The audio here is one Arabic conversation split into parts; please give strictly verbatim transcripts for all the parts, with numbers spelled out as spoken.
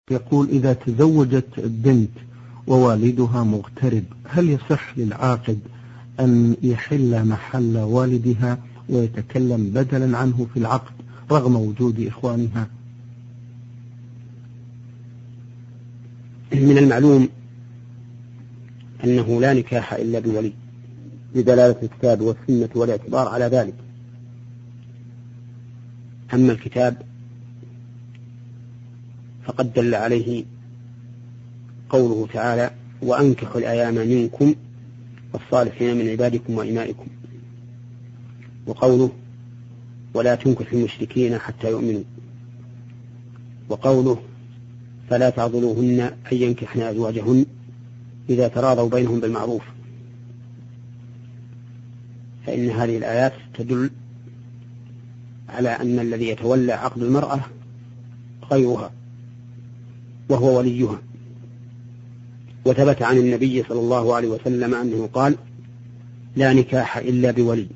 يقول: إذا تزوجت البنت ووالدها مغترب، هل يصح للعاقد أن يحل محل والدها ويتكلم بدلا عنه في العقد رغم وجود إخوانها؟ من المعلوم أنه لا نكاح إلا بولي بدلالة الكتاب والسنة والاعتبار على ذلك. أما الكتاب فقد دل عليه قوله تعالى: وأنكحوا الأيام منكم والصالحين من عبادكم وإمائكم، وقوله: ولا تنكحوا المشركين حتى يؤمنوا، وقوله: فلا تعضلوهن أن ينكحن أزواجهن إذا تراضوا بينهم بالمعروف. فإن هذه الآيات تدل على أن الذي يتولى عقد المرأة غيرها وهو وليها. وثبت عن النبي صلى الله عليه وسلم أنه قال: لا نكاح إلا بولي.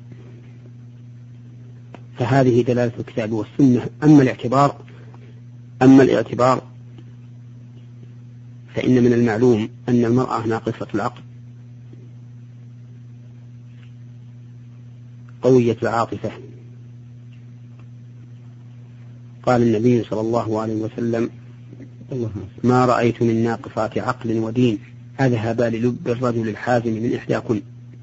فهذه دلالة الكتاب والسنة. أما الاعتبار أما الاعتبار فإن من المعلوم أن المرأة ناقصة العقل قوية العاطفة. قال النبي صلى الله عليه وسلم: ما رأيت من ناقصات عقل ودين أذهب للب الرجل الحازم من إحداكن.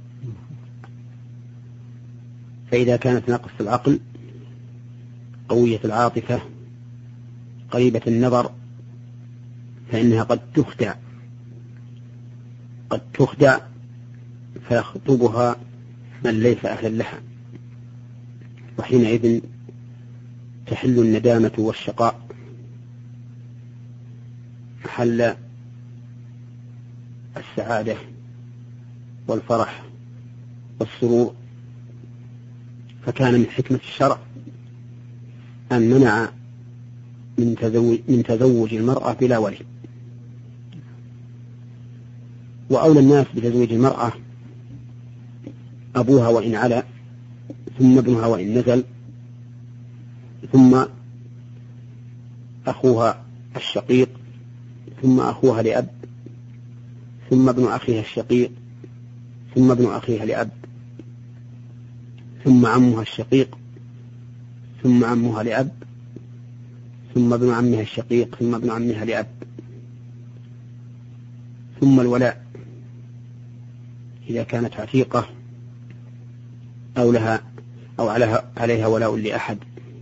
فإذا كانت ناقصة العقل قوية العاطفة قريبة النظر فإنها قد تخدع قد تخدع فيخطبها من ليس أهلا لها، وحينئذ تحل الندامة والشقاء محل السعادة والفرح والسرور. فكان من حكمة الشرع أن منع من تزوج, من تزوج المرأة بلا ولي. وأولى الناس بتزويج المرأة أبوها وإن علا، ثم ابنها وإن نزل، ثم أخوها الشقيق، ثم أخوها لأب، ثم ابن أخيها الشقيق، ثم ابن أخيها لأب، ثم عمها الشقيق، ثم عمها لأب، ثم ابن عمها الشقيق، ثم ابن عمها لأب، ثم الولاء إذا كانت عتيقة أو لها أو عليها, عليها ولاء لأحد،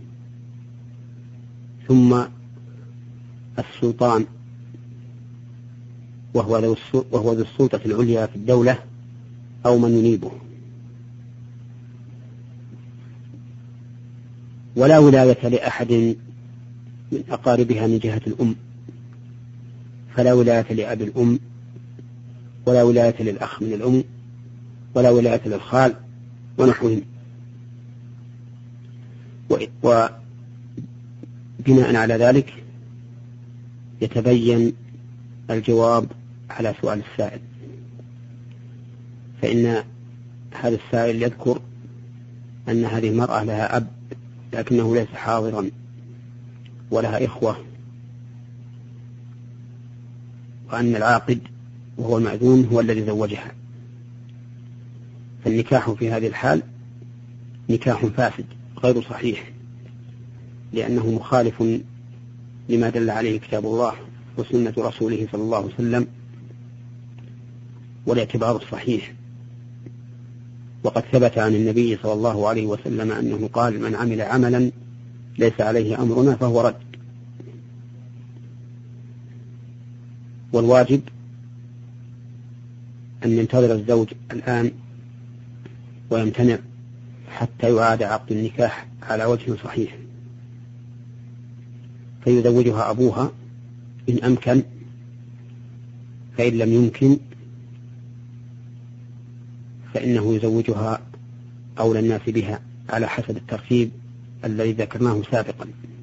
ثم السلطان وهو ذو وهو ذو السلطة العليا في الدولة أو من ينيبه. ولا ولاية لأحد من أقاربها من جهة الأم، فلا ولاية لأب الأم، ولا ولاية للأخ من الأم، ولا ولاية للخال ونحوهم. وبناء على ذلك يتبين الجواب على سؤال السائل، فإن هذا السائل يذكر أن هذه المرأة لها أب لكنه ليس حاضرا، ولها إخوة، وأن العاقد وهو المأذون هو الذي زوجها. فالنكاح في هذه الحال نكاح فاسد غير صحيح، لأنه مخالف لما دل عليه كتاب الله وسنة رسوله صلى الله عليه وسلم والاعتبار الصحيح. وقد ثبت عن النبي صلى الله عليه وسلم أنه قال: من عمل عملا ليس عليه أمرنا فهو رد. والواجب أن ينتظر الزوج الآن ويمتنع حتى يعاد عقد النكاح على وجه صحيح، فيزوجها أبوها إن أمكن، فإن لم يمكن فإنه يزوجها أولى الناس بها على حسب الترتيب الذي ذكرناه سابقا،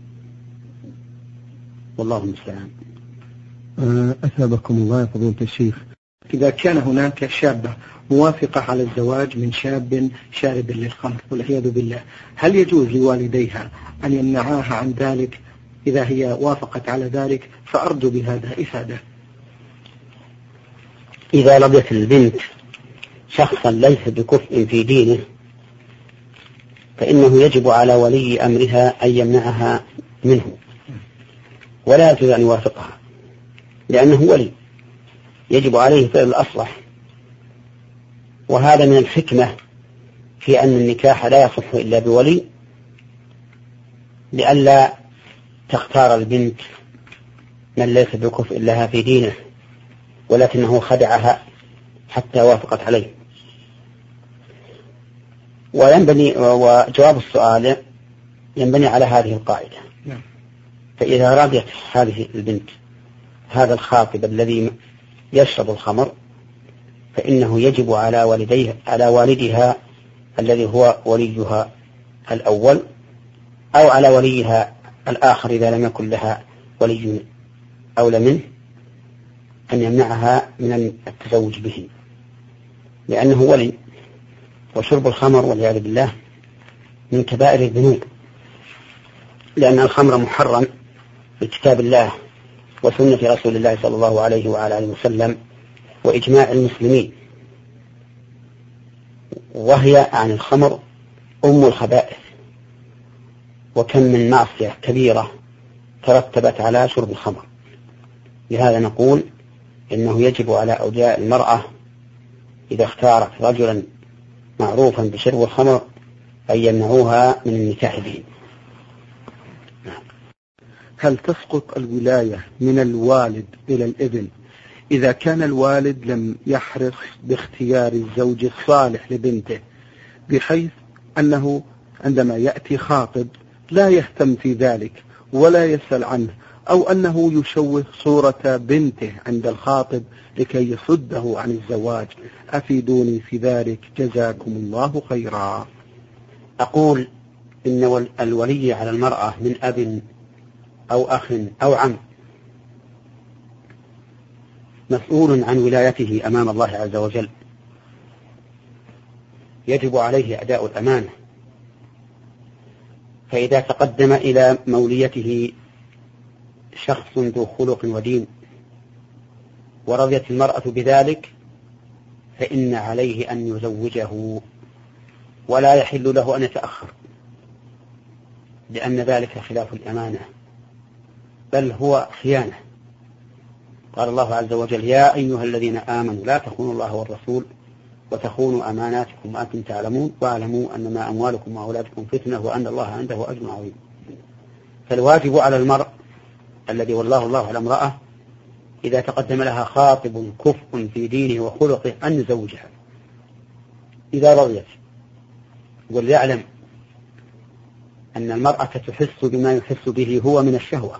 والله المستعان. أثابكم الله يا فضيلة الشيخ. إذا كان هناك شابة موافقة على الزواج من شاب شارب للخمر والعياذ بالله، هل يجوز لوالديها أن يمنعاها عن ذلك إذا هي وافقت على ذلك فأرجو بهذا إفادة. إذا رضيت البنت شخصا ليس بكفء في دينه فإنه يجب على ولي أمرها أن يمنعها منه، ولا يجوز أن يوافقها، لأنه ولي يجب عليه فعل الأصلح. وهذا من الحكمة في أن النكاح لا يصح إلا بولي، لئلا تختار البنت من ليس بكفء لها في دينه ولكنه خدعها حتى وافقت عليه. وينبني وجواب السؤال ينبني على هذه القاعدة. فإذا رضيت هذه البنت هذا الخاطب الذي يشرب الخمر فإنه يجب على والديه على والدها الذي هو وليها الأول أو على وليها الآخر إذا لم يكن لها ولي أولى منه أن يمنعها من التزوج به، لأنه ولي. وشرب الخمر والعياذ بالله من كبائر الذنوب، لأن الخمر محرم بكتاب الله وسنة رسول الله صلى الله عليه وعلى آله وسلم وإجماع المسلمين، وهي عن الخمر أم الخبائث. وكم من معصية كبيرة ترتبت على شرب الخمر. لهذا نقول إنه يجب على أولياء المرأة إذا اختارت رجلا معروفا بشرب الخمر أن يمنعوها من النكاح به. هل تسقط الولاية من الوالد إلى الابن إذا كان الوالد لم يحرص باختيار الزوج الصالح لبنته، بحيث أنه عندما يأتي خاطب لا يهتم في ذلك ولا يسأل عنه، أو أنه يشوه صورة بنته عند الخاطب لكي يصده عن الزواج؟ أفيدوني في ذلك جزاكم الله خيرا. أقول إن الولي على المرأة من أب أو أخ أو عم مسؤول عن ولايته أمام الله عز وجل، يجب عليه أداء الأمانة. فإذا تقدم إلى موليته شخص ذو خلق ودين ورضيت المرأة بذلك فإن عليه أن يزوجه، ولا يحل له أن يتأخر، لأن ذلك خلاف الأمانة بل هو خيانة. قال الله عز وجل: يا أيها الذين آمنوا لا تخونوا الله والرسول وتخونوا أماناتكم وأنتم تعلمون واعلموا أنما أموالكم وأولادكم فتنة وأن الله عنده أجر عظيم. فالواجب على المرء الذي والله الله على امرأة إذا تقدم لها خاطب كفء في دينه وخلقه أن يزوجها إذا رضيت، وليعلم أن المرأة تحس بما يحس به هو من الشهوة.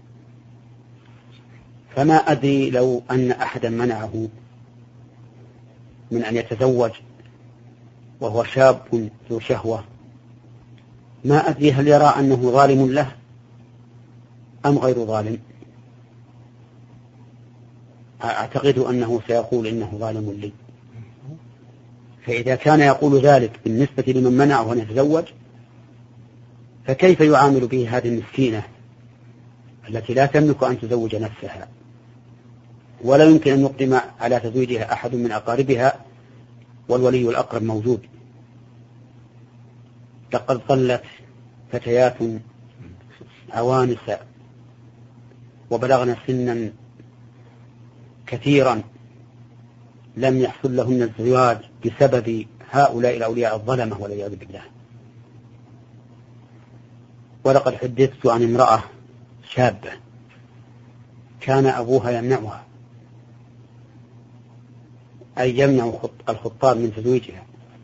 فما أدري لو أن أحدا منعه من أن يتزوج وهو شاب ذو شهوة، ما أدري هل يرى أنه ظالم له أم غير ظالم. أعتقد أنه سيقول إنه ظالم لي. فإذا كان يقول ذلك بالنسبة لمن منعه أن يتزوج، فكيف يعامل به هذه المسكينة التي لا تملك أن تزوج نفسها ولا يمكن أن يقدم على تزويجها أحد من أقاربها والولي الأقرب موجود؟ لقد ظلت فتيات عوانس وبلغن سنا كثيرا لم يحصل لهن الزواج بسبب هؤلاء الأولياء الظلمة والعياذ بالله. ولقد حدثت عن امرأة شابة كان أبوها يمنعها أي يمنع الخطاب من تزويجها،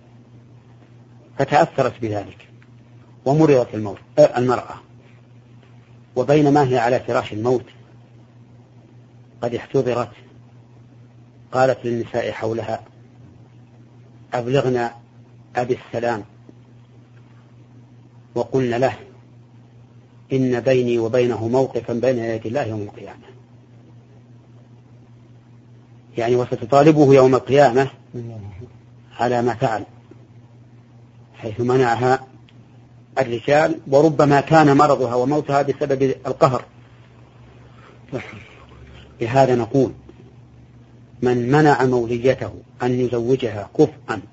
فتأثرت بذلك ومرضت الموت المرأة، وبينما هي على فراش الموت قد احتضرت قالت للنساء حولها: أبلغنا أبي السلام وقلنا له إن بيني وبينه موقفا بين يدي الله يوم القيامة. يعني وستطالبه يوم القيامة على ما فعل، حيث منعها الرجال، وربما كان مرضها وموتها بسبب القهر. لهذا نقول من منع موليته أن يزوجها كفءا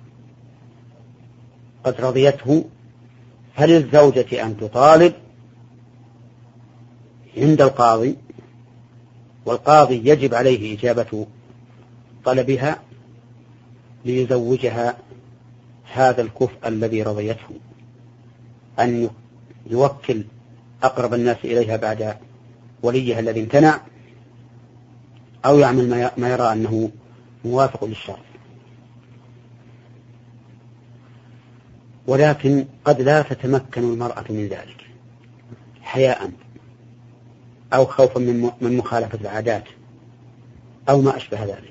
قد رضيته فللزوجة أن تطالب عند القاضي، والقاضي يجب عليه إجابة طلبها ليزوجها هذا الكفء الذي رضيته، أن يوكل أقرب الناس إليها بعد وليها الذي امتنع، أو يعمل ما يرى أنه موافق للشرع. ولكن قد لا تتمكن المرأة من ذلك حياء أو خوفا من مخالفة العادات أو ما أشبه ذلك،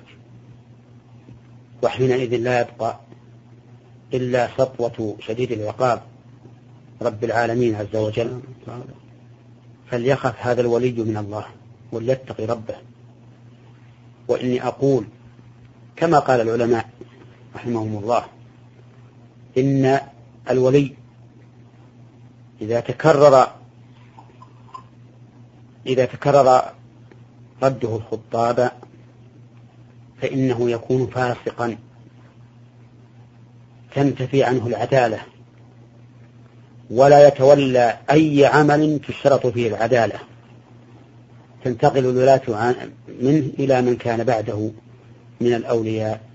وحينئذ لا يبقى إلا سطوة شديد العقاب رب العالمين عز وجل. فليخف هذا الولي من الله وليتقي ربه. وإني أقول كما قال العلماء رحمهم الله إن الولي إذا تكرر إذا تكرر رده الخطاب فإنه يكون فاسقا تنتفي عنه العدالة، ولا يتولى أي عمل تشترط فيه العدالة، تنتقل الولاة منه إلى من كان بعده من الأولياء